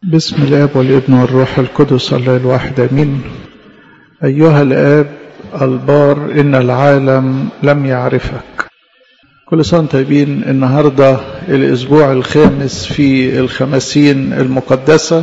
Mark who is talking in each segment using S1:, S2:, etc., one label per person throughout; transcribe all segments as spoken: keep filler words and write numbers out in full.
S1: بسم الآب والابن والروح القدس الله الواحد آمين. أيها الآب البار إن العالم لم يعرفك. كل سنة طيبين. النهاردة الأسبوع الخامس في الخمسين المقدسة،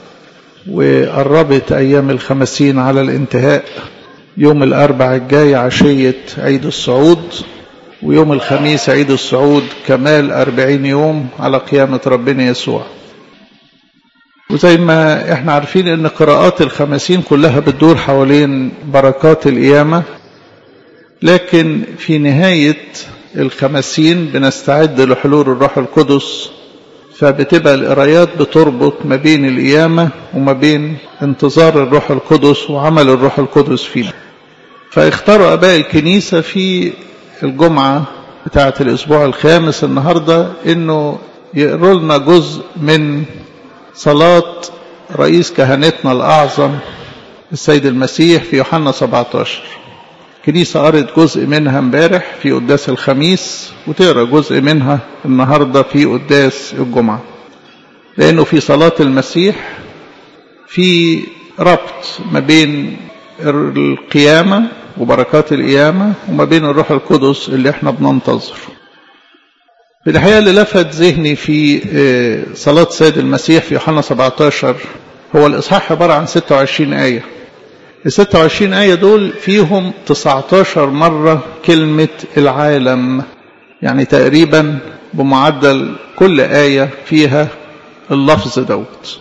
S1: وقربت أيام الخمسين على الانتهاء. يوم الأربع الجاي عشية عيد الصعود، ويوم الخميس عيد الصعود كمال أربعين يوم على قيامة ربنا يسوع. وزي ما احنا عارفين ان قراءات الخمسين كلها بتدور حوالين بركات القيامة، لكن في نهاية الخمسين بنستعد لحلول الروح القدس، فبتبقى القرايات بتربط ما بين القيامة وما بين انتظار الروح القدس وعمل الروح القدس فينا. فاختاروا اباء الكنيسة في الجمعة بتاعة الاسبوع الخامس النهاردة انه يقروا لنا جزء من صلاة رئيس كهنتنا الأعظم السيد المسيح في يوحنا سبعة عشر. كنيسة قرأت جزء منها امبارح في قداس الخميس، وتقرأ جزء منها النهاردة في قداس الجمعة، لأنه في صلاة المسيح في ربط ما بين القيامة وبركات القيامة وما بين الروح القدس اللي احنا بننتظر. في الحقيقة اللي لفت ذهني في صلاة سيد المسيح في يوحنا سبعة عشر هو الإصحاح عبارة عن ستة وعشرين آية. ال ستة وعشرين آية دول فيهم تسعة عشر مرة كلمة العالم، يعني تقريبا بمعدل كل آية فيها اللفظ دوت.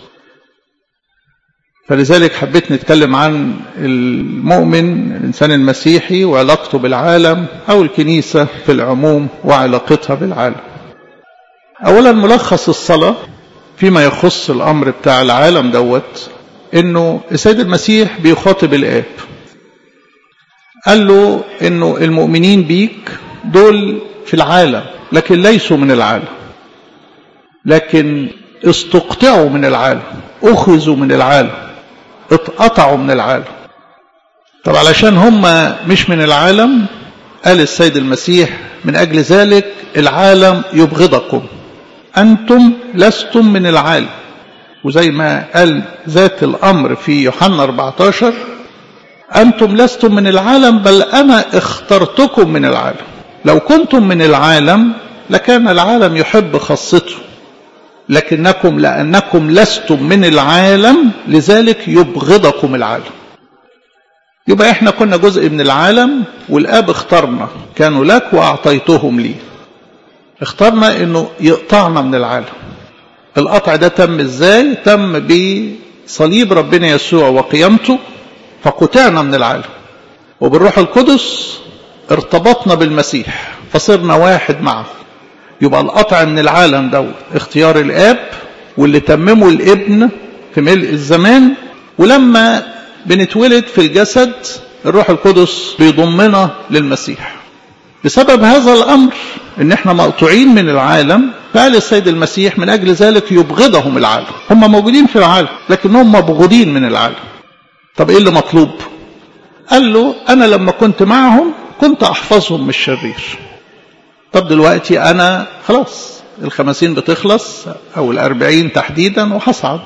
S1: فلذلك حبيت نتكلم عن المؤمن الإنسان المسيحي وعلاقته بالعالم، أو الكنيسة في العموم وعلاقتها بالعالم. أولا ملخص الصلاة فيما يخص الأمر بتاع العالم دوت، إنه السيد المسيح بيخاطب الآب، قال له إنه المؤمنين بيك دول في العالم لكن ليسوا من العالم، لكن استقطعوا من العالم، أخذوا من العالم، اتقطعوا من العالم. طب علشان هم مش من العالم، قال السيد المسيح من أجل ذلك العالم يبغضكم، أنتم لستم من العالم. وزي ما قال ذات الأمر في يوحنا أربعة عشر، أنتم لستم من العالم بل أنا اخترتكم من العالم. لو كنتم من العالم لكان العالم يحب خاصته، لكنكم لأنكم لستم من العالم لذلك يبغضكم العالم. يبقى احنا كنا جزء من العالم، والآب اختارنا، كانوا لك وأعطيتهم لي. اختارنا انه يقطعنا من العالم. القطع ده تم ازاي؟ تم بصليب ربنا يسوع وقيامته، فقطعنا من العالم. وبالروح القدس ارتبطنا بالمسيح فصرنا واحد معه. يبقى القطع من العالم دوت اختيار الآب، واللي تممه الابن في ملء الزمان. ولما بنتولد في الجسد الروح القدس بيضمنا للمسيح. بسبب هذا الأمر ان احنا مقطوعين من العالم، فقال السيد المسيح من أجل ذلك يبغضهم العالم. هم موجودين في العالم لكنهم مبغوضين من العالم. طب ايه اللي مطلوب؟ قال له انا لما كنت معهم كنت احفظهم من الشرير. طب دلوقتي أنا خلاص الخمسين بتخلص، أو الأربعين تحديدا، وحصعد.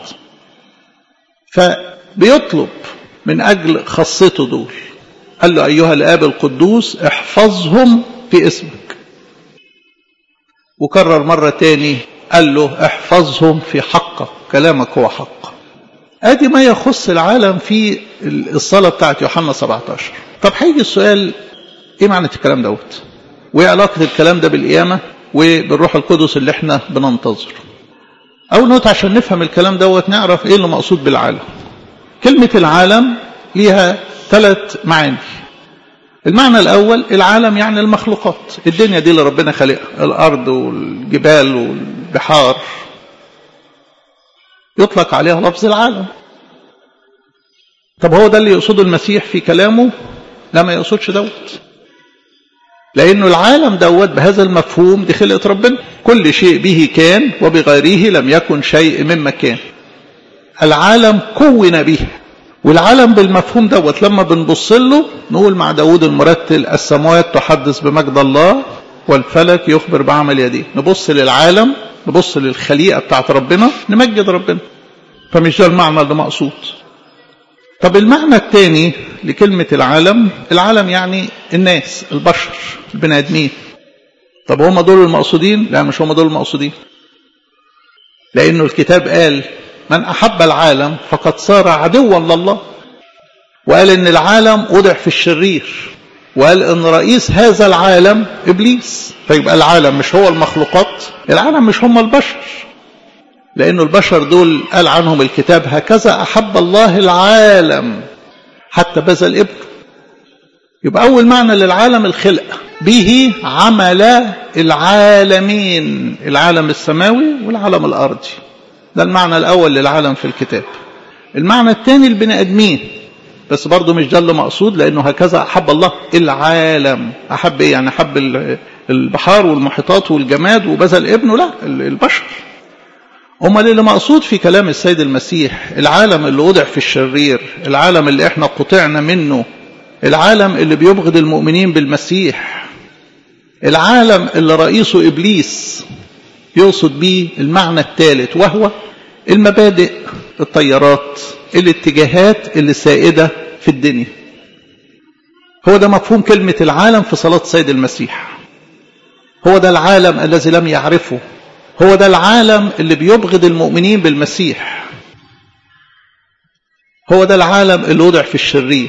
S1: فبيطلب من أجل خاصته دول، قال له أيها الآب القدوس احفظهم في اسمك. وكرر مرة تاني قال له احفظهم في حقك، كلامك هو حق. ادي ما يخص العالم في الصلاة بتاعت يوحنا سبعة عشر. طب هيجي السؤال، ايه معنى الكلام دوت؟ وايه علاقة الكلام ده بالقيامة وبالروح القدس اللي احنا بننتظر؟ أول نقطة عشان نفهم الكلام دوت نعرف ايه اللي مقصود بالعالم. كلمة العالم ليها ثلاث معاني. المعنى الأول العالم يعني المخلوقات، الدنيا دي اللي ربنا خلقها، الأرض والجبال والبحار، يطلق عليها لفظ العالم. طب هو ده اللي يقصده المسيح في كلامه؟ لا، ما يقصدش دوت. لأنه العالم دوت بهذا المفهوم دي خلقة ربنا، كل شيء به كان وبغيره لم يكن شيء مما كان. العالم كون به، والعالم بالمفهوم دوت لما بنبص له نقول مع داود المرتل السماوات تحدث بمجد الله والفلك يخبر بعمل يديه. نبص للعالم، نبص للخليقة بتاعت ربنا، نمجد ربنا. فمش ده المعنى اللي مقصود. طب المعنى الثاني لكلمة العالم، العالم يعني الناس، البشر، البني آدمين. طب هم دول المقصودين؟ لا، مش هم دول المقصودين، لأنه الكتاب قال من أحب العالم فقد صار عدوا لله، وقال إن العالم وضع في الشرير، وقال إن رئيس هذا العالم إبليس. فيبقى العالم مش هو المخلوقات، العالم مش هم البشر، لأنه البشر دول قال عنهم الكتاب هكذا أحب الله العالم حتى بذل ابنه. يبقى أول معنى للعالم الخلق، به عمل العالمين، العالم السماوي والعالم الأرضي. ده المعنى الأول للعالم في الكتاب. المعنى الثاني البني آدمين، بس برضه مش ده اللي مقصود، لأنه هكذا أحب الله العالم. أحب إيه؟ يعني أحب البحار والمحيطات والجماد وبذل ابنه؟ لا، البشر. أمال اللي مقصود في كلام السيد المسيح العالم اللي وضع في الشرير، العالم اللي احنا قطعنا منه، العالم اللي بيبغض المؤمنين بالمسيح، العالم اللي رئيسه إبليس. يقصد به المعنى الثالث، وهو المبادئ، التيارات، الاتجاهات اللي سائدة في الدنيا. هو ده مفهوم كلمة العالم في صلاة السيد المسيح. هو ده العالم الذي لم يعرفه، هو ده العالم اللي بيبغض المؤمنين بالمسيح، هو ده العالم اللي وضع في الشرير،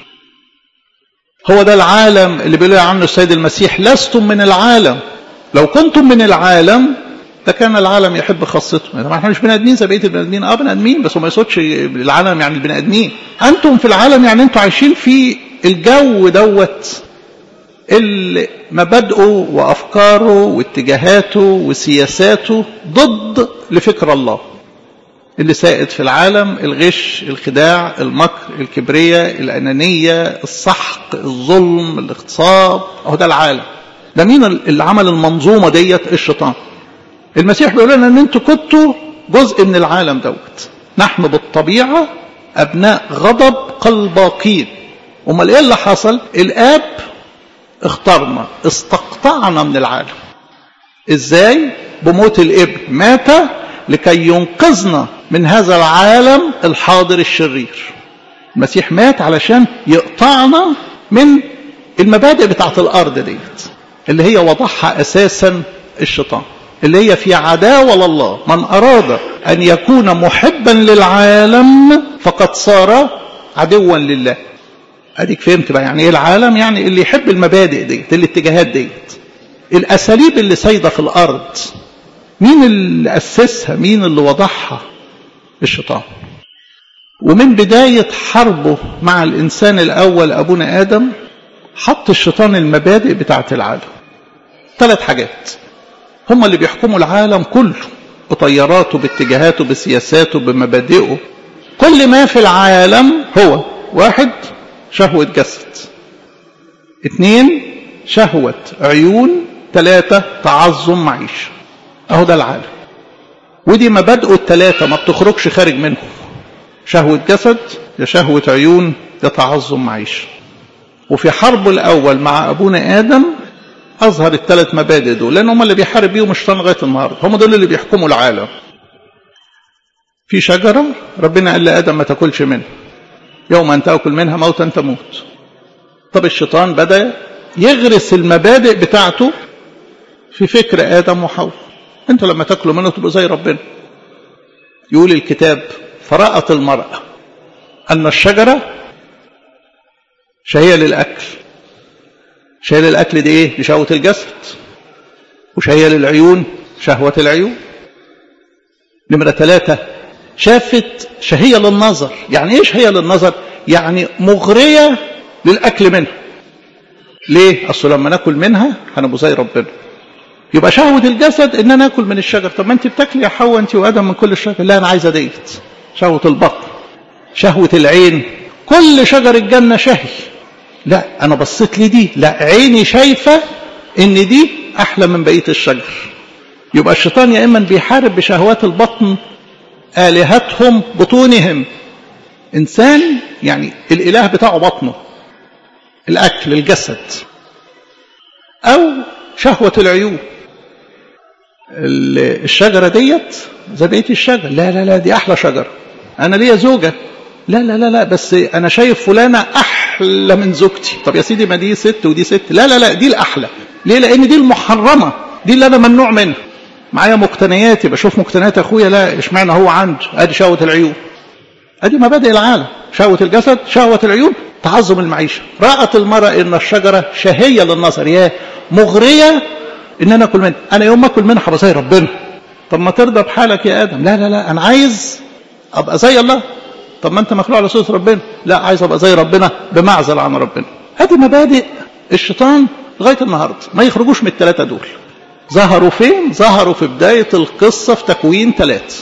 S1: هو ده العالم اللي بيقول عنه السيد المسيح لستم من العالم، لو كنتم من العالم لكان العالم يحب خاصته. ما احنا مش بني ادمين زي بقيه البني ادمين، اه بني ادمين، بس هو ما يقصدش العالم يعني البني ادمين. انتم في العالم يعني انتم عايشين في الجو دوت اللي مبادئه وافكاره واتجاهاته وسياساته ضد لفكر الله، اللي سائد في العالم الغش، الخداع، المكر، الكبرياء، الانانيه، السحق، الظلم، الاغتصاب. اهو ده العالم. ده مين اللي عمل المنظومه ديت؟ الشيطان. المسيح بيقول لنا ان انتوا كنتوا جزء من العالم دوت. نحن بالطبيعه ابناء غضب كالباقين. امال ايه اللي حصل؟ الاب اختارنا، استقطعنا من العالم. ازاي؟ بموت الابن. مات لكي ينقذنا من هذا العالم الحاضر الشرير. المسيح مات علشان يقطعنا من المبادئ بتاعت الارض ديت، اللي هي وضعها اساسا الشيطان، اللي هي في عداوة لله. من أراد أن يكون محبا للعالم فقد صار عدوا لله. أديك فهمت بقى يعني إيه العالم؟ يعني اللي يحب المبادئ ديت، الاتجاهات ديت، الأساليب اللي سايدة في الأرض. مين اللي أسسها؟ مين اللي وضعها؟ الشيطان. ومن بداية حربه مع الإنسان الأول أبونا آدم حط الشيطان المبادئ بتاعت العالم. ثلاث حاجات هم اللي بيحكموا العالم كله، بطياراته، باتجاهاته، بسياساته، بمبادئه. كل ما في العالم هو: واحد، شهوة جسد، اثنين، شهوة عيون، ثلاثة، تعظم معيشة. اهو ده العالم، ودي مبادئه الثلاثة ما بتخرجش خارج منهم: شهوة جسد، يا شهوة عيون، يا تعظم معيشة. وفي حربه الأول مع أبونا آدم أظهر الثلاث مبادئ دول، لأن هم اللي بيحارب بيهم الشيطان لغاية النهاردة. هم دول اللي بيحكموا العالم. في شجرة ربنا قال لآدم ما تاكلش منها، يوم أن تأكل منها موتا تموت. طب الشيطان بدأ يغرس المبادئ بتاعته في فكر آدم وحواء. أنتوا لما تاكلوا منه تبقوا زي ربنا. يقول الكتاب: فرأت المرأة أن الشجرة شهية للأكل. شهية للأكل دي إيه؟ دي شهوة الجسد. وشهية للعيون، شهوة العيون. نمرة ثلاثة، شافت شهية للنظر. يعني إيه شهية للنظر؟ يعني مغرية للأكل منها. ليه؟ أصل لما ناكل منها هنبقى زي ربنا. يبقى شهوة الجسد إن أنا أكل من الشجر. طب ما أنت بتاكلي يا حواء أنت وآدم من كل الشجر. لا، أنا عايزة ديت. شهوة البطن. شهوة العين، كل شجر الجنة شهي. لا، أنا بصيت لي دي، لا، عيني شايفة إن دي أحلى من بقية الشجر. يبقى الشيطان يا إما بيحارب بشهوات البطن، آلهتهم بطونهم. إنسان يعني الإله بتاعه بطنه، الأكل، الجسد. أو شهوة العيون، الشجرة ديت زي بقية الشجر. لا لا لا، دي أحلى شجرة. انا ليا زوجة، لا لا لا لا بس انا شايف فلانة احلى من زوجتي. طب يا سيدي ما دي ست ودي ست، لا لا لا دي الاحلى. ليه؟ لان دي المحرمة، دي اللي انا ممنوع منها. معايا مقتنياتي، بشوف مقتنيات اخويا، لا اشمعنى هو عنده؟ ادي شهوة العيون، ادي مبادئ العالم، شهوة الجسد، شهوة العيون، تعظم المعيشة. رأت المرأة ان الشجرة شهية للنظر، يا مغرية ان انا اكل منها، انا يوم ما اكل منها هبقى زي ربنا. طب ما ترضى بحالك يا ادم، لا لا لا انا عايز ابقى زي الله. طب ما انت مخلوق على صورة ربنا، لا عايز ابقى زي ربنا بمعزل عن ربنا. هذه مبادئ الشيطان لغاية النهاردة ما يخرجوش من الثلاثة دول. ظهروا فين؟ ظهروا في بداية القصة في تكوين ثلاثة.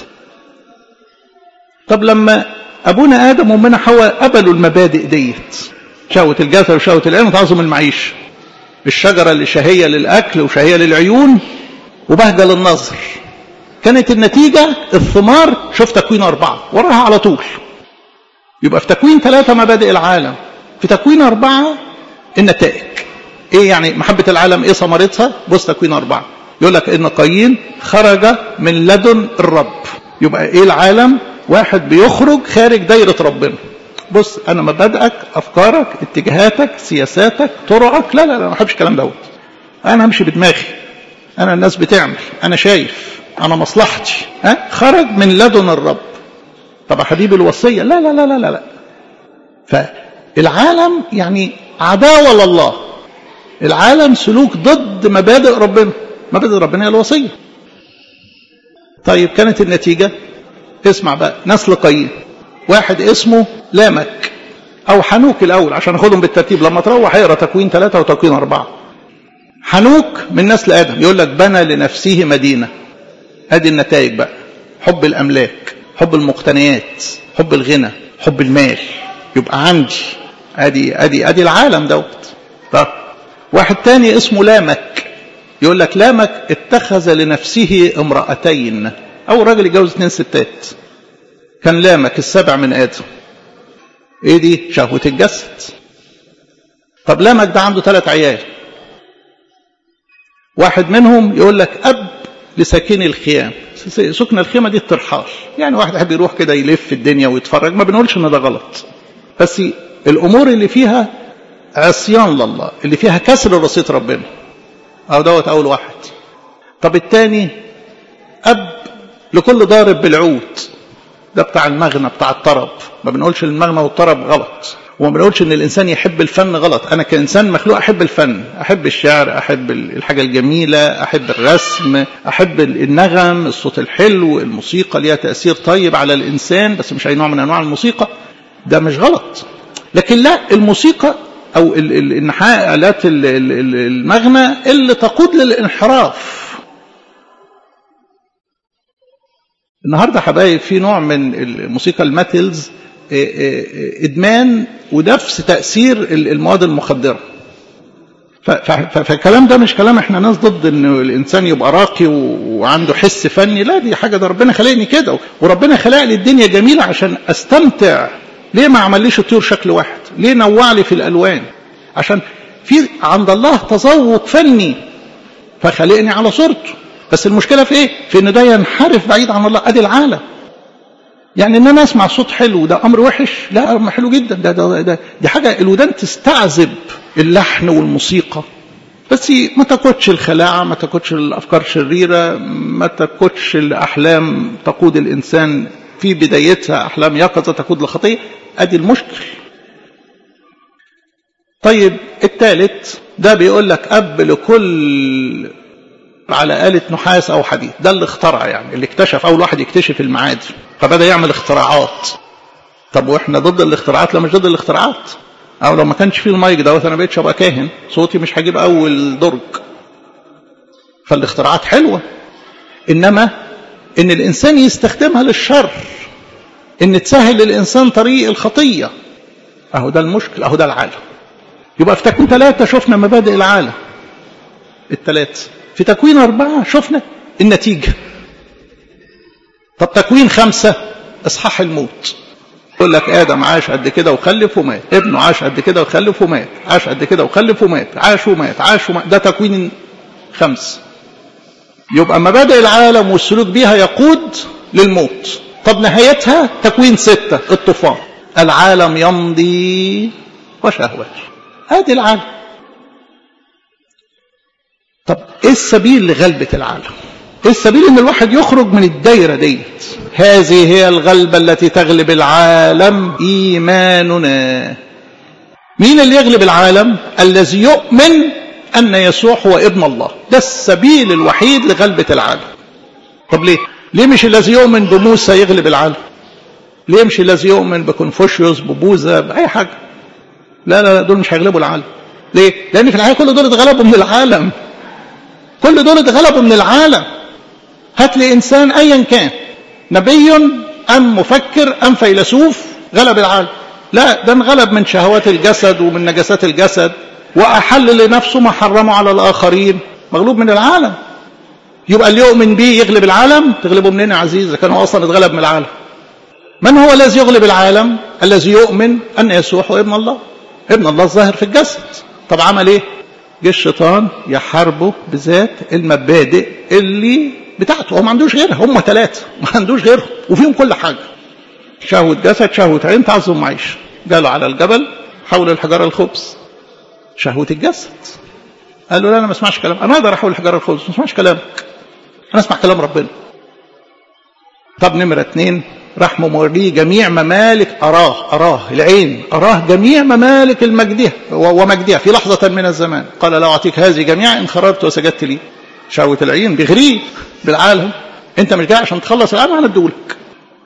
S1: طب لما ابونا ادم وامنا حواء قبلوا المبادئ ديت، شهوة الجسد وشهوة العين وتعظم المعيشة، الشجرة اللي شهية للاكل وشهية للعيون وبهجة للنظر، كانت النتيجة الثمار. شوف تكوين أربعة وراها على طول. يبقى في تكوين ثلاثة مبادئ العالم، في تكوين أربعة النتائج. ايه يعني محبة العالم؟ ايه ثمرتها؟ بص تكوين أربعة يقول لك ان قايين خرج من لدن الرب. يبقى ايه العالم؟ واحد بيخرج خارج دايرة ربنا. بص انا مبادئك، افكارك، اتجاهاتك، سياساتك، طرقك، لا لا لا ما بحبش الكلام دوت. انا همشي بدماغي، انا الناس بتعمل، انا شايف، انا مصلحتي. ها؟ خرج من لدن الرب. طب يا حبيبي الوصية، لا لا لا لا لا. فالعالم يعني عداوة لله، العالم سلوك ضد مبادئ ربنا. مبادئ ربنا هي الوصية. طيب كانت النتيجة، اسمع بقى، نسل قايين، واحد اسمه لامك او حنوك الاول عشان ناخدهم بالترتيب. لما تروح اقرا تكوين ثلاثة وتكوين أربعة. حنوك من نسل ادم، يقول لك بنى لنفسه مدينة. ادي النتائج بقى، حب الاملاك، حب المقتنيات، حب الغنى، حب المال. يبقى عندي ادي ادي ادي العالم دوت. طب واحد تاني اسمه لامك، يقول لك لامك اتخذ لنفسه امرأتين، او راجل يتجوز اثنين ستات. كان لامك السبع من ادم. ايه دي؟ شهوة الجسد. طب لامك ده عنده ثلاث عيال، واحد منهم يقول لك اب لساكن الخيام. سكن الخيمة دي الترحال، يعني واحد يحب يروح كده يلف الدنيا ويتفرج. ما بنقولش ان ده غلط، بس الامور اللي فيها عصيان لله، اللي فيها كسر رصيد ربنا، او دوت اول واحد. طب الثاني اب لكل ضارب بالعود، ده بتاع المغنى، بتاع الطرب. ما بنقولش المغنى والطرب غلط، وما بنقولش ان الانسان يحب الفن غلط. انا كانسان مخلوق احب الفن، احب الشعر، احب الحاجه الجميله، احب الرسم، احب النغم، الصوت الحلو، الموسيقى ليها تاثير طيب على الانسان، بس مش اي نوع من انواع الموسيقى، ده مش غلط. لكن لا، الموسيقى او الانحاء الات المغنى اللي تقود للانحراف. النهارده حبايب في نوع من الموسيقى الميتالز ادمان ونفس تاثير المواد المخدره. فالكلام ده مش كلام احنا ناس ضد ان الانسان يبقى راقي وعنده حس فني، لا دي حاجه، ده ربنا خلقني كده، وربنا خلق لي الدنيا جميله عشان استمتع. ليه ما عمليش الطيور شكل واحد؟ ليه نوع لي في الالوان؟ عشان في عند الله تذوق فني فخلقني على صورته. بس المشكله في ايه؟ في ان ده ينحرف بعيد عن الله. ادي العالم. يعني ان انا اسمع صوت حلو ده امر وحش؟ لا، امر حلو جدا. ده, ده, ده دي حاجه الودان تستعذب اللحن والموسيقى، بس ما تاخدش الخلاعه، ما تاخدش الافكار الشريره، ما تاخدش الاحلام تقود الانسان في بدايتها احلام يقظه تقود لخطيه. ادي المشكل. طيب الثالث ده بيقول لك اب لكل على آلة نحاس أو حديد. ده اللي اخترع، يعني اللي اكتشف، أول واحد يكتشف المعادن، فبدأ يعمل اختراعات. طب وإحنا ضد الاختراعات؟ لا مش ضد الاختراعات. أو لو ما كانش فيه المايك دوت أنا بقيتش أبقى كاهن، صوتي مش هجيب أول درج. فالاختراعات حلوة، إنما إن الإنسان يستخدمها للشر، إن تسهل للإنسان طريق الخطية، أهو ده المشكل، أهو ده العالم. يبقى في تكوين ثلاثة شفنا مبادئ العالم الثلاثة، في تكوين أربعة شفنا النتيجة. طب تكوين خمسة إصحاح الموت، يقول لك آدم عاش قد كده وخلف ومات، ابنه عاش قد كده وخلف ومات، عاش قد كده وخلف ومات، عاش ومات، عاش ومات. ده تكوين خمس. يبقى مبادئ العالم والسلوك بها يقود للموت. طب نهايتها تكوين ستة الطوفان. العالم يمضي وشهوته. ادي العالم. طب ايه السبيل لغلبة العالم؟ ايه السبيل ان الواحد يخرج من الدايرة ديت؟ هذه هي الغلبة التي تغلب العالم، ايماننا. مين اللي يغلب العالم؟ الذي يؤمن ان يسوع هو ابن الله. ده السبيل الوحيد لغلبة العالم. طب ليه؟ ليه مش الذي يؤمن بموسى يغلب العالم؟ ليه مش الذي يؤمن بكونفوشيوس ببوذا بأي حاجة؟ لا لا لا، دول مش هيغلبوا العالم. ليه؟ لأن في الحقيقة كل دول اتغلبوا من العالم. كل دول اتغلبوا من العالم. هات لي إنسان أيا كان، نبي أم مفكر أم فيلسوف، غلب العالم. لا، ده انغلب من شهوات الجسد ومن نجاسات الجسد، وأحل لنفسه ما حرمه على الآخرين. مغلوب من العالم. يبقى اللي يؤمن بيه يغلب العالم. تغلبه منين يا عزيز؟ كان هو أصلا اتغلب من العالم. من هو الذي يغلب العالم؟ الذي يؤمن أن يسوع هو ابن الله. ابن الله الظاهر في الجسد. طب عمل ايه؟ جه الشيطان يحاربه بذات المبادئ اللي بتاعته. هو ما عندوش غيرها. هم ثلاثة ما عندوش غيرهم وفيهم كل حاجة. شهوة جسد، شهوة عين، تعظم معيش. قالوا على الجبل حول الحجارة الخبز. شهوة الجسد. قال له لا أنا ما اسمعش كلام. أنا أقدر أحول الحجارة الخبز، ما اسمعش كلامك. أنا أسمع كلام ربنا. طب نمرة اثنين، راح موريه جميع ممالك أراه أراه العين أراه جميع ممالك المجدها ومجدها في لحظة من الزمان. قال لا أعطيك هذه جميعا إن خرجت وسجدت لي. شهوة العين بيغريه بالعالم. أنت مش جاي عشان تخلص العالم، أنا أدولك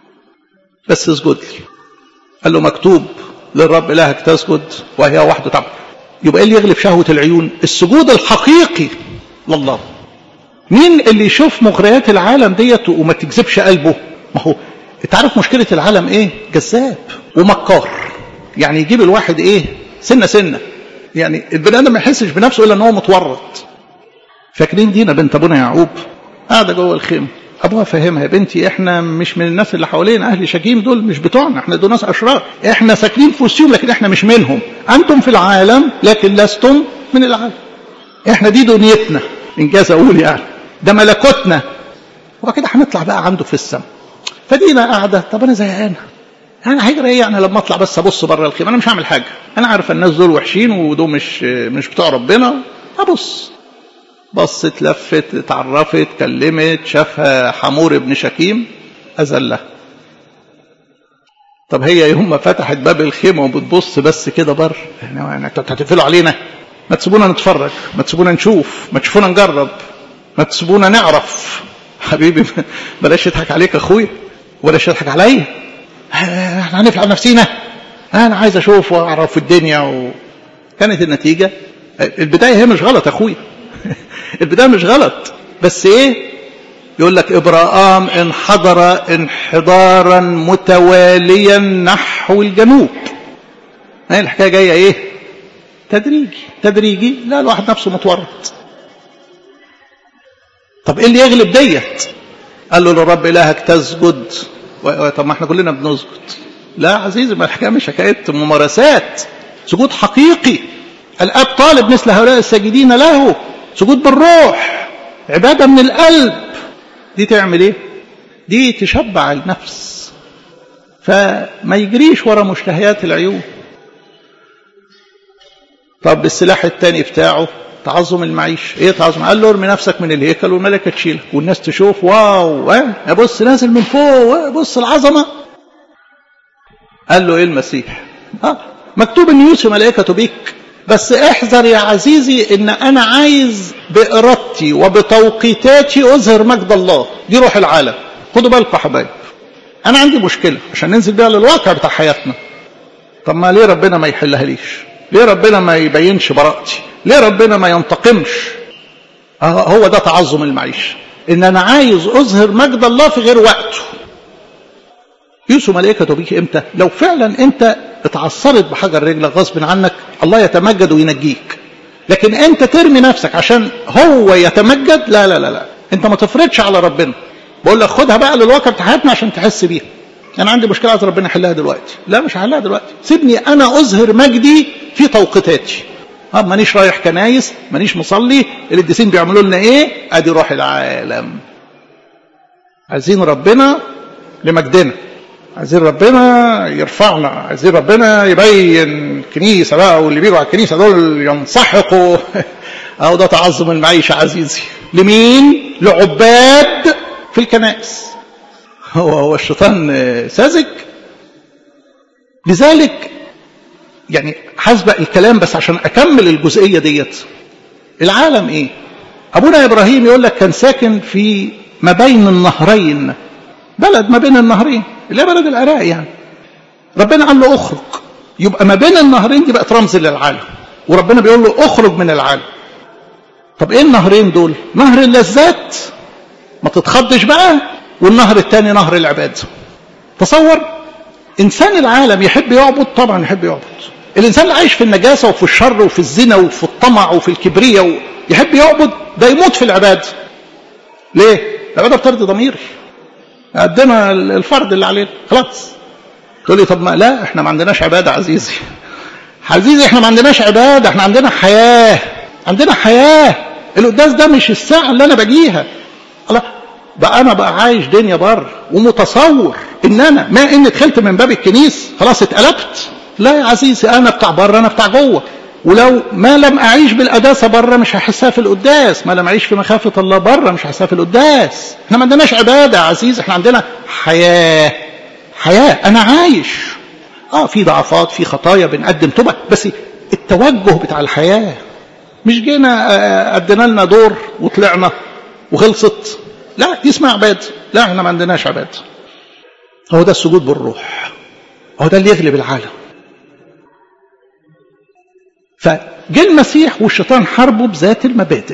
S1: بس اسجد لي. قال له مكتوب للرب إلهك تسجد وهي وحده تعبد. يبقى اللي يغلب شهوة العيون السجود الحقيقي لله. مين اللي يشوف مغريات العالم ديت وما تجذبش قلبه؟ ما هو انت عارف مشكلة العالم ايه؟ جذاب ومكار. يعني يجيب الواحد ايه؟ سنة سنة. يعني البني ادم ما يحسش بنفسه الا ان هو متورط. فاكرين دينا بنت ابونا يعقوب قاعده جوه الخيمه، ابوها فهمها يا بنتي احنا مش من الناس اللي حوالينا، اهل شكيم دول مش بتوعنا، احنا دول ناس اشرار، احنا ساكنين في وسطهم لكن احنا مش منهم. انتم في العالم لكن لستم من العالم. احنا دي دنيتنا انجاز اقول يعني، ده ملكوتنا، وكده هنطلع بقى عنده في السماء. فدينا قاعده، طب انا زهقانه، انا هجري ايه يعني لما اطلع بس ابص بره الخيمه؟ انا مش هعمل حاجه، انا عارف الناس دول وحشين ودول مش مش بتوع ربنا. ابص بصت لفت اتعرفت كلمت شافها حمور ابن شكيم اذلها. طب هي يوم ما فتحت باب الخيمه وبتبص بس كده بره، يعني انتوا هتقفلوا علينا؟ ما تسيبونا نتفرج، ما تسيبونا نشوف، ما تشوفونا نجرب، ما تسيبونا نعرف. حبيبي بلاش يضحك عليك اخويا، بلاش يضحك عليا، احنا هنفعل نفسينا، انا عايز اشوف واعرف الدنيا. وكانت النتيجه البدايه هي مش غلط اخويا البدايه مش غلط، بس ايه يقول لك ابراهام انحدر انحدارا متواليا نحو الجنوب. هي الحكايه جايه ايه؟ تدريجي تدريجي. لا الواحد نفسه متورط. طب ايه اللي يغلب ديت؟ قال له للرب الهك تسجد. طب ما احنا كلنا بنسجد. لا عزيزي، ما الحكايه مش حكايه ممارسات، سجود حقيقي. الاب طالب مثل هؤلاء الساجدين له، سجود بالروح، عباده من القلب. دي تعمل ايه؟ دي تشبع النفس، فما يجريش ورا مشتهيات العيون. طب السلاح الثاني بتاعه تعظم المعيش. ايه تعظم؟ قال له ارمي نفسك من الهيكل والملائكه تشيلك والناس تشوف، واو اه بص نازل من فوق، بص العظمه. قال له ايه المسيح؟ اه مكتوب ان يوصي ملائكته بيك، بس احذر يا عزيزي ان انا عايز بارادتي وبتوقيتاتي اظهر مجد الله. دي روح العالم. خدوا بالكم يا حبايب، انا عندي مشكله عشان ننزل بيها للواقع بتاع حياتنا. طب ما ليه ربنا ما يحلها ليش؟ ليه ربنا ما يبينش براءتي؟ ليه ربنا ما ينتقمش؟ هو ده تعظم المعيشه، ان انا عايز اظهر مجد الله في غير وقته. يوصوا ملائكته بيك امتى؟ لو فعلا انت اتعثرت بحجر رجلك غصب عنك، الله يتمجد وينجيك. لكن انت ترمي نفسك عشان هو يتمجد، لا لا لا لا، انت ما تفرضش على ربنا. بقول لك خدها بقى للواقع بتاع حياتنا عشان تحس بيها. انا عندي مشكله عايز ربنا يحلها دلوقتي، لا مش هحلها دلوقتي، سيبني انا اظهر مجدي في توقيتاتي. اه مانيش رايح كنايس، مانيش مصلي، القديسين بيعملوا لنا ايه؟ ادي روح العالم. عايزين ربنا لمجدنا، عايزين ربنا يرفعنا، عايزين ربنا يبين كنيسة بقى، واللي بيجوا على الكنيسة دول ينسحقوا. أو ده تعظم المعيشة عزيزي. لمين؟ لعباد في الكنائس. هو هو الشيطان ساذج. لذلك يعني حسب الكلام بس عشان أكمل الجزئية ديت، العالم إيه؟ أبونا إبراهيم يقول لك كان ساكن في ما بين النهرين، بلد ما بين النهرين اللي هي بلد العراق يعني. ربنا قال له اخرج، يبقى ما بين النهرين دي بقت رمز للعالم، وربنا بيقول له اخرج من العالم. طب ايه النهرين دول؟ نهر اللذات ما تتخضش بقى، والنهر الثاني نهر العباد. تصور انسان العالم يحب يعبد، طبعا يحب يعبد. الانسان اللي عايش في النجاسه وفي الشر وفي الزنا وفي الطمع وفي الكبرياء يحب يعبد، ده يموت في العباد. ليه؟ العباده بترضي ضميري، قدنا الفرض اللي علينا خلاص. تقول لي طب ما لا، احنا ما عندناش عباده عزيزي. عزيزي احنا ما عندناش عباده، احنا عندنا حياه، عندنا حياه. القداس ده مش الساعه اللي انا باجيها. الله بقى انا بقى عايش دنيا بره ومتصور ان انا ما ان دخلت من باب الكنيس خلاص اتقلبت. لا يا عزيزي، انا بتاع بره، انا بتاع جوه. ولو ما لم اعيش بالقداسه بره مش هحسها في القداس، ما لم اعيش في مخافه الله بره مش هحسها في القداس. احنا ما عندناش عباده يا عزيزي، احنا عندنا حياه. حياه، انا عايش. اه في ضعفات، في خطايا، بنقدم توبه، بس التوجه بتاع الحياه. مش جينا ادينا لنا دور وطلعنا وخلصت. لا دي اسمها عباده. لا احنا ما عندناش عباده. هو ده السجود بالروح، هو ده اللي يغلب العالم. فجاء المسيح والشيطان حاربه بذات المبادئ.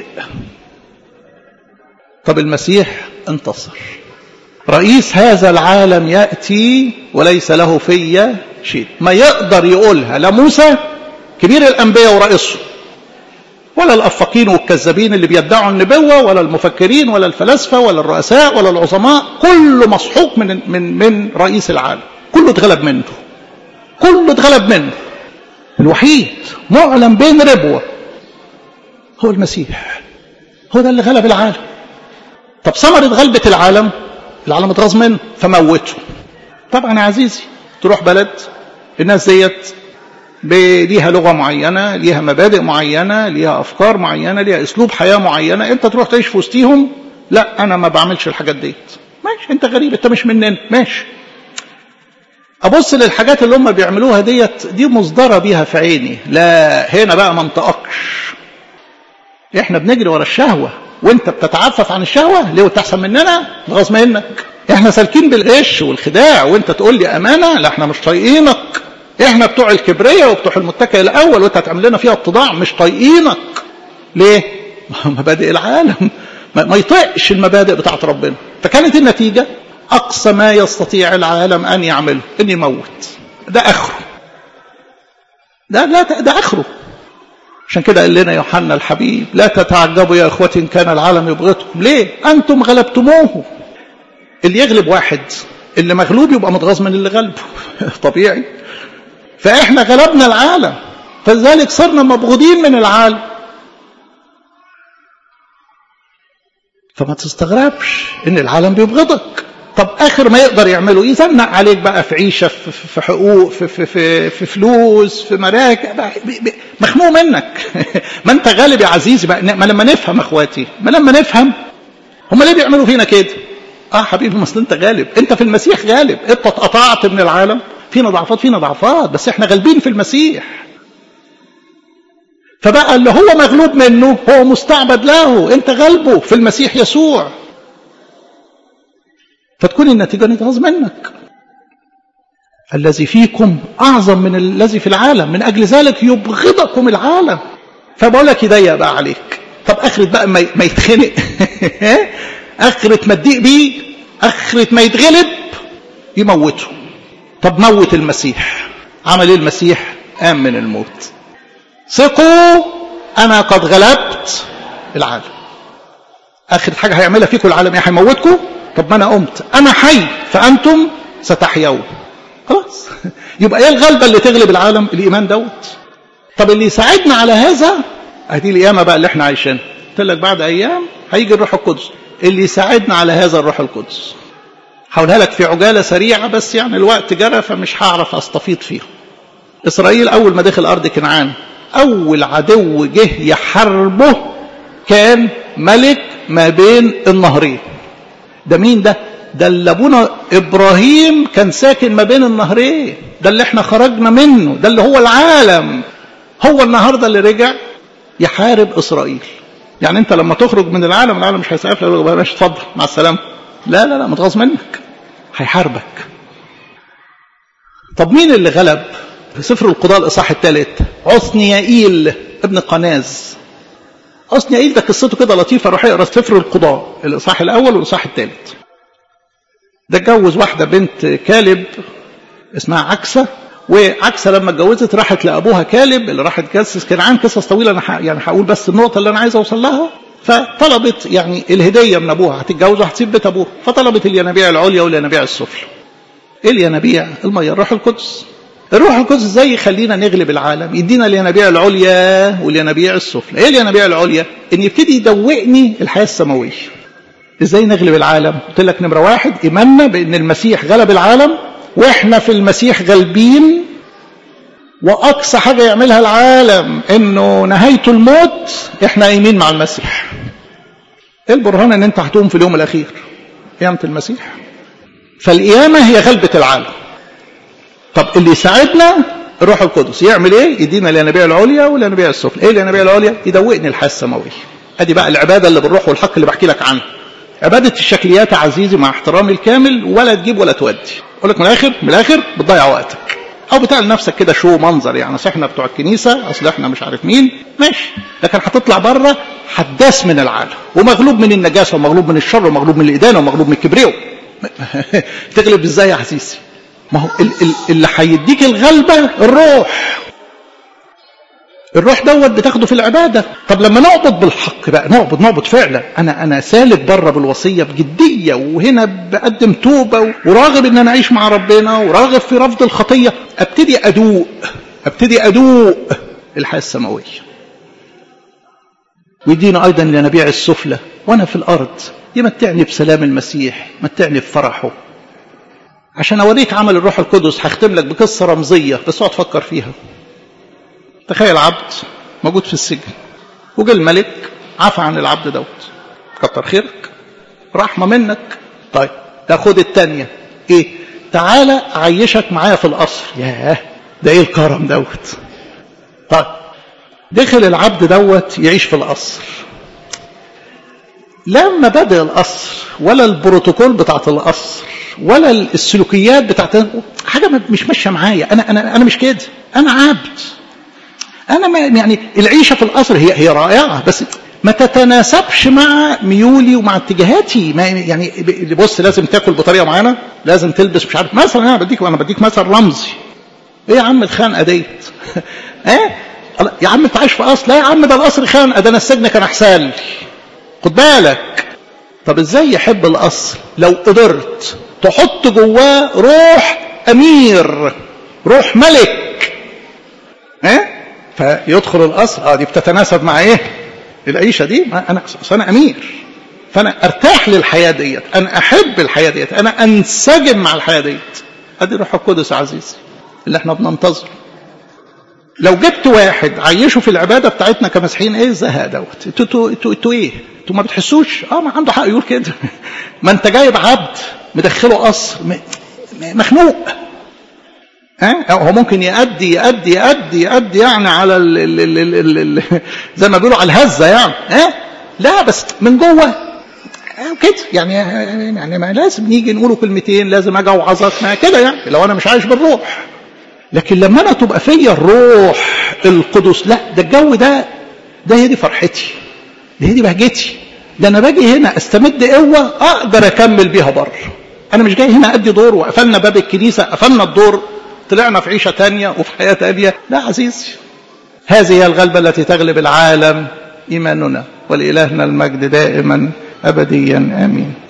S1: طب المسيح انتصر. رئيس هذا العالم يأتي وليس له في شيء. ما يقدر يقولها لا موسى كبير الأنبياء ورئيسه، ولا الأفاقين والكذابين اللي بيدعوا النبوة، ولا المفكرين، ولا الفلاسفة، ولا الرؤساء، ولا العظماء. كله مسحوق من من من رئيس العالم. كله اتغلب منه، كله اتغلب منه. الوحيد معلم بين ربوة هو المسيح، هو ده اللي غلب العالم. طب ثمرة غلبة العالم، العالم اتغاظ منه فموته. طبعا يا عزيزي تروح بلد الناس ديت ليها لغة معينة، ليها مبادئ معينة، ليها أفكار معينة، ليها أسلوب حياة معينة، أنت تروح تعيش في وسطيهم. لا أنا ما بعملش الحاجات ديت. ماشي، أنت غريب، أنت مش مننا، ماشي. أبص للحاجات اللي هم بيعملوها ديت، دي مصدرة بيها في عيني. لا هنا بقى ما انطقش. إحنا بنجري ورا الشهوة وأنت بتتعفف عن الشهوة. ليه وتحسن مننا؟ غصب منك. إحنا سالكين بالغش والخداع وأنت تقول لي أمانة. لا إحنا مش طايقينك. إحنا بتوع الكبرية وبتوع المتكئ الأول وأنت هتعمل لنا فيها اتضاع، مش طايقينك. ليه؟ مبادئ العالم ما يطيقش المبادئ بتاعت ربنا. فكانت النتيجة أقصى ما يستطيع العالم أن يعمله أن يموت. ده آخره، ده لا ده آخره. عشان كده قال لنا يوحنا الحبيب لا تتعجبوا يا إخوتي إن كان العالم يبغضكم. ليه؟ أنتم غلبتموه. اللي يغلب واحد، اللي مغلوب يبقى متغاظ من اللي غلبه. طبيعي. فإحنا غلبنا العالم، فلذلك صرنا مبغوضين من العالم. فما تستغربش إن العالم بيبغضك. طب آخر ما يقدر يعمله يزنق عليك بقى في عيشة، في حقوق، في, في, في, في فلوس، في مراكب، مخنوق منك. ما انت غالب يا عزيزي بقى. ما لما نفهم اخواتي، ما لما نفهم هم ليه بيعملوا فينا كده. اه حبيبي، ما انت غالب، انت في المسيح غالب. انت اتقطعت من العالم. فينا ضعفات، فينا ضعفات، بس احنا غالبين في المسيح. فبقى اللي هو مغلوب منه هو مستعبد له، انت غلبه في المسيح يسوع. فتكون النتيجة نتغاظ منك. الذي فيكم أعظم من الذي في العالم، من أجل ذلك يبغضكم العالم. فبقول لك يضيق بقى عليك. طب آخرة بقى ما يتخنق، آخرة ما تضيق بيه، آخرة ما يتغلب يموته. طب موت المسيح. عمل ايه المسيح؟ قام من الموت. ثقوا أنا قد غلبت العالم. آخر حاجة هيعملها فيكم العالم ايه؟ هيموتكم. طب ما أنا قمت، أنا حي فأنتم ستحيون. خلاص. يبقى ايه الغلبة اللي تغلب العالم؟ الإيمان دوت. طب اللي يساعدنا على هذا هذه القيامة بقى اللي احنا عايشينها. قلت لك بعد أيام هيجي الروح القدس. اللي يساعدنا على هذا الروح القدس. هقولها لك في عجالة سريعة بس يعني الوقت جرى فمش هعرف استفيض فيها. إسرائيل أول ما دخل أرض كنعان أول عدو جه يحاربه كان ملك ما بين النهرين. ده مين ده؟ ده اللي أبونا إبراهيم كان ساكن ما بين النهرين، ده اللي احنا خرجنا منه، ده اللي هو العالم. هو النهاردة اللي رجع يحارب إسرائيل. يعني أنت لما تخرج من العالم العالم مش هيسعف لك ماشي اتفضل مع السلامة، لا لا لا متغاظ منك، هيحاربك. طب مين اللي غلب؟ في سفر القضاء الإصحاح الثالث عثنيائيل ابن قناز. عثنيائيل ده قصته كده لطيفة، روح اقرا سفر القضاء الإصحاح الأول والإصحاح الثالث. ده اتجوز واحدة بنت كالب اسمها عكسة، وعكسة لما اتجوزت راحت لأبوها كالب اللي راح تجسس كنعان. قصص طويلة أنا يعني هقول بس النقطة اللي أنا عايز أوصل لها. فطلبت يعني الهدية من أبوها، هتتجوز وهتسيب بيت أبوها، فطلبت الينابيع العليا والينابيع السفلى. إيه الينابيع؟ المية، الروح القدس. الروح القدس ازاي يخلينا نغلب العالم؟ يدينا الينابيع العليا والينابيع السفلى. ايه الينابيع العليا؟ ان يبتدي يدوقني الحياه السماويه. ازاي نغلب العالم؟ قلت لك نمره واحد ايماننا بان المسيح غلب العالم واحنا في المسيح غالبين، واقصى حاجه يعملها العالم انه نهايته الموت، احنا قايمين مع المسيح. ايه البرهان ان انت هتقوم في اليوم الاخير؟ قيامه المسيح. فالقيامه هي غلبه العالم. طب اللي يساعدنا الروح القدس يعمل ايه؟ يدينا الينابيع العليا والينابيع السفلى. ايه الينابيع العليا؟ يدوقني الحياه السماويه. ادي بقى العباده اللي بالروح والحق اللي بحكي لك عنها. عباده الشكليات يا عزيزي مع احترامي الكامل، ولا تجيب ولا تودي. اقول لك من الاخر من الاخر بتضيع وقتك او بتاع لنفسك كده شو منظر، يعني اصل احنا بتوع الكنيسه، اصل احنا مش عارف مين، ماشي، لكن هتطلع بره حداث من العالم ومغلوب من النجاسه ومغلوب من الشر ومغلوب من الادانه ومغلوب من الكبرياء. تغلب ازاي يا عزيزي؟ ما هو اللي هيديك الغلبة الروح. الروح دوت بتاخده في العبادة. طب لما نعبد بالحق بقى، نعبد نعبد فعلا، أنا أنا سالك بره بالوصية بجدية، وهنا بقدم توبة وراغب إن أنا أعيش مع ربنا وراغب في رفض الخطية، أبتدي أدوق أبتدي أدوق الحياة السماوية. ويدينا أيضا لنبيع السفلى وأنا في الأرض، يمتعني بسلام المسيح، متعني بفرحه. عشان أوريك عمل الروح القدس هختم لك بقصة رمزية بس اقعد تفكر فيها. تخيل عبد موجود في السجن، وجا الملك عفى عن العبد دوت، كتر خيرك، رحمة منك. طيب تاخد التانية ايه؟ تعالى أعيشك معايا في القصر. ياه ده ايه الكرم دوت. طيب دخل العبد دوت يعيش في القصر. لما بدأ القصر ولا البروتوكول بتاعت القصر ولا السلوكيات بتاعت حاجه مش ماشيه معايا، انا انا انا مش كده، انا عبد. انا ما يعني العيشه في القصر هي هي رائعه بس ما تتناسبش مع ميولي ومع اتجاهاتي. ما يعني بص لازم تاكل بطريقه معينه، لازم تلبس مش عارف مثلا. انا بديك انا بديك مثل رمزي. ايه يا عم الخنقه ديت؟ ايه يا عم انت عايش في قصر؟ لا يا عم ده القصر خنقه، ده انا السجن كان احسن لي. خد بالك. طب ازاي يحب القصر؟ لو قدرت تحط جواه روح امير، روح ملك، ها أه؟ فيدخل القصر. اه دي بتتناسب مع ايه؟ العيشه دي. انا انا امير، فانا ارتاح للحياه ديت، انا احب الحياه ديت، انا انسجم مع الحياه ديت. ادي الروح القدس عزيزي اللي احنا بننتظره. لو جبت واحد عيشه في العباده بتاعتنا كمسيحيين، ايه الزهق دوت؟ انتوا انتوا انتوا انتوا ايه؟ انتوا ما بتحسوش؟ اه ما عنده حق يقول كده. ما انت جايب عبد مدخله قصر مخنوق. ها هو ممكن يأدي يأدي يأدي يأدي يعني على ال ال ال ال ال ال زي ما بيقولوا على الهزه يعني. ها لا بس من جوه كده يعني. يعني ما لازم نيجي نقوله كلمتين، لازم اجي اوعظك ما كده يعني لو انا مش عايش بالروح. لكن لما انا تبقى فيا الروح القدس، لا ده الجو ده ده هي دي فرحتي، ده هي دي بهجتي. ده انا باجي هنا استمد قوه اقدر اكمل بيها بره. انا مش جاي هنا ادي دور وقفلنا باب الكنيسه، قفلنا الدور، طلعنا في عيشه تانية وفي حياه تانية. لا عزيزي، هذه هي الغلبه التي تغلب العالم، ايماننا. ولإلهنا المجد دائما ابديا امين.